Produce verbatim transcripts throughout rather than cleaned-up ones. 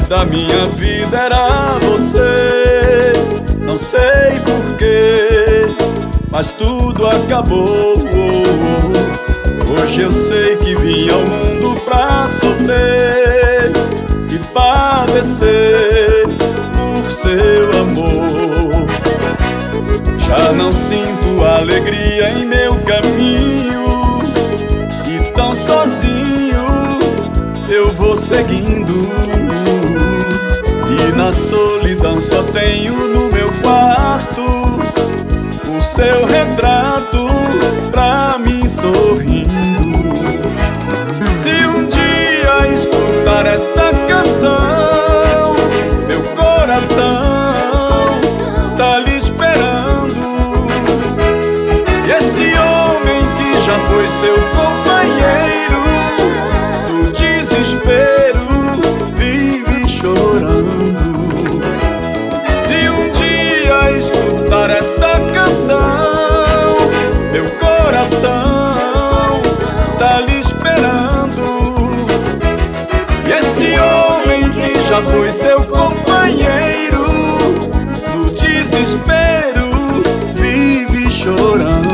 da minha vida era você. Não sei porquê, mas tudo acabou. Hoje eu sei que vim ao mundo pra sofrer e padecer por seu amor. Já não sinto alegria em meu caminho e tão sozinho eu vou seguindo. E na solidão só tenho no meu quarto o seu retrato pra mim sorrindo. Se um dia escutar esta canção, meu coração está lhe esperando. E este homem que já foi seu companheiro, no desespero vive chorando. Se um dia escutar esta canção, meu coração está lhe esperando. E este homem que já foi seu companheiro, no desespero vive chorando.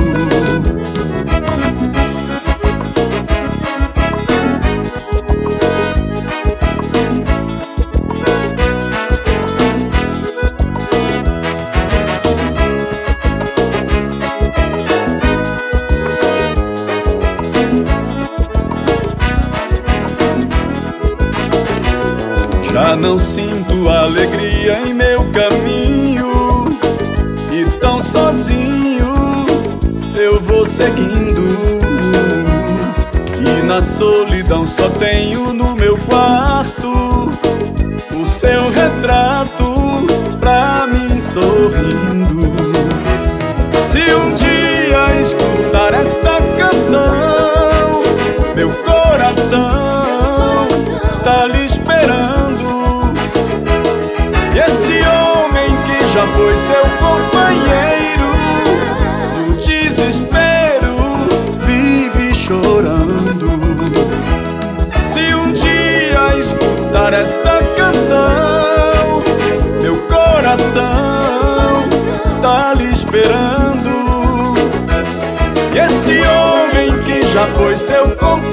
Já não sinto alegria em meu caminho e tão sozinho eu vou seguindo. E na solidão só tenho no meu quarto o seu retrato pra mim sorrindo. Se um dia escutar esta canção, meu coração está lhe esperando. E este homem que já foi seu companheiro, no desespero vive chorando. Se um dia escutar esta canção, meu coração está lhe esperando. E este homem que já foi seu companheiro,